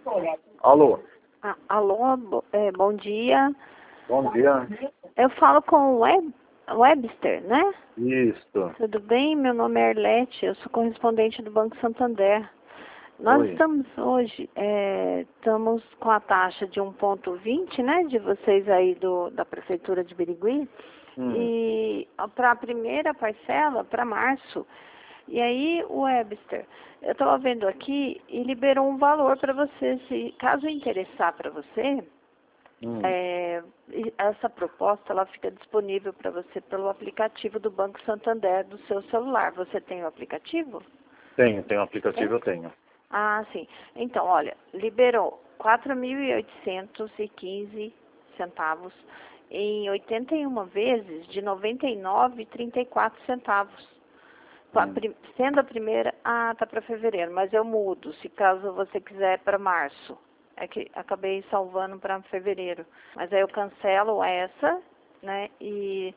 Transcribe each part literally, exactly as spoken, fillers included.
Alô? Ah, alô, bo- é, bom dia. Bom dia. Eu falo com o Web, Webster, né? Isso. Tudo bem? Meu nome é Arlete, eu sou correspondente do Banco Santander. Nós Oi. estamos hoje, é, estamos com a taxa de um ponto vinte, né, de vocês aí do, da Prefeitura de Birigui, Hum. e para a primeira parcela, para março. E aí, o Webster, eu estava vendo aqui e liberou um valor para você, se caso interessar para você, Hum. é, e essa proposta ela fica disponível para você pelo aplicativo do Banco Santander do seu celular. Você tem o aplicativo? Tenho, tenho aplicativo, É? eu tenho. Ah, sim. Então, olha, liberou quatro mil oitocentos e quinze centavos em oitenta e uma vezes de noventa e nove reais e trinta e quatro centavos. Pa- Hum. pri- Sendo a primeira, ah, tá para fevereiro, mas eu mudo, se caso você quiser para março. É que acabei salvando para fevereiro. Mas aí eu cancelo essa, né? E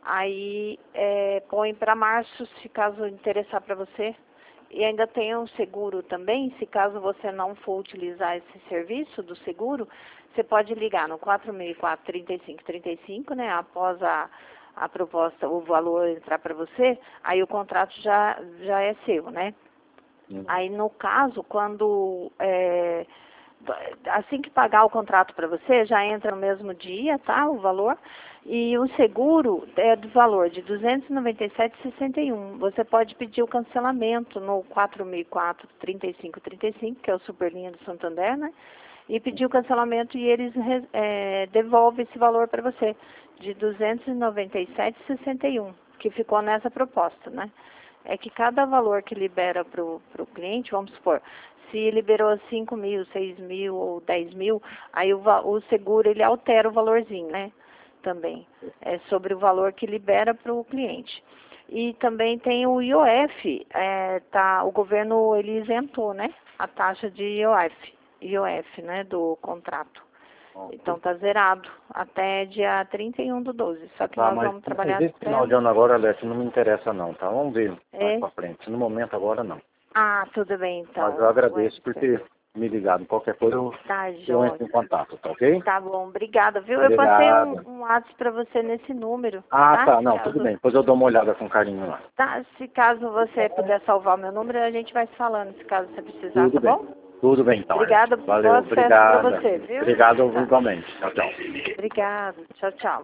aí é, põe para março, se caso interessar para você. E ainda tem um seguro também, se caso você não for utilizar esse serviço do seguro, você pode ligar no quatro seis quatro, trinta e cinco trinta e cinco, né? Após a a proposta, o valor entrar para você, aí o contrato já, já é seu, né? Hum. Aí, no caso, quando, é, assim que pagar o contrato para você, já entra no mesmo dia, tá, o valor, e o seguro é do valor de duzentos e noventa e sete reais e sessenta e um. Você pode pedir o cancelamento no quatro seis quatro, trinta e cinco trinta e cinco, que é o Superlinha do Santander, né? E pedir o cancelamento e eles é, devolvem esse valor para você, de duzentos e noventa e sete reais e sessenta e um, que ficou nessa proposta, né? É que cada valor que libera para o cliente, vamos supor, se liberou cinco mil, seis mil ou dez mil, aí o, o seguro ele altera o valorzinho, né? Também, é sobre o valor que libera para o cliente. E também tem o I O F, é, tá, o governo ele isentou, né? A taxa de I O F. I O F, né, do contrato. Então tá zerado até dia trinta e um do doze. Só que Tá, nós mas vamos trabalhar esse até... final de ano agora, Alex, não me interessa não, tá? Vamos ver mais É? pra frente. No momento agora não. Ah, tudo bem então. Mas eu agradeço por Webster. ter me ligado. Qualquer coisa eu, Tá eu jóia. entro em contato, tá ok? Tá bom, obrigada, viu? Eu passei um, Obrigado. um WhatsApp pra você nesse número, Ah, tá? tá. Se Não, caso, tudo bem. Depois eu dou uma olhada com carinho lá. tá, se caso você puder salvar o meu número, a gente vai se falando, se caso você precisar, Tudo tá bem. bom? Tudo bem então, Alex. Obrigada, Valeu, boas festas pra obrigada. você, viu? Obrigado Tá. igualmente. Tchau, tchau. Obrigada, tchau, tchau.